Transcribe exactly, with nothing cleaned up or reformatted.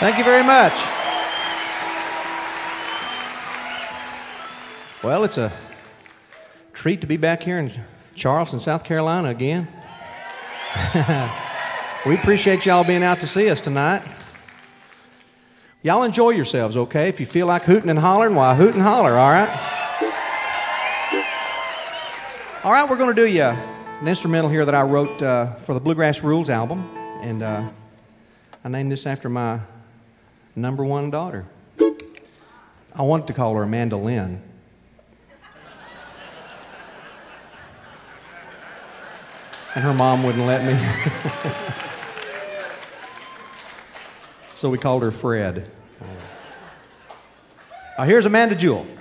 Thank you very much. Well, it's a treat to be back here in Charleston, South Carolina again. We appreciate y'all being out to see us tonight. Y'all enjoy yourselves, okay? If you feel like hooting and hollering, why hoot and holler, all right? All right, we're going to do you an instrumental here that I wrote uh, for the Bluegrass Rules album, and uh, I named this after my number one daughter. I wanted to call her Amanda Lynn. And her mom wouldn't let me. So we called her Fred. Uh, here's Amanda Jewell.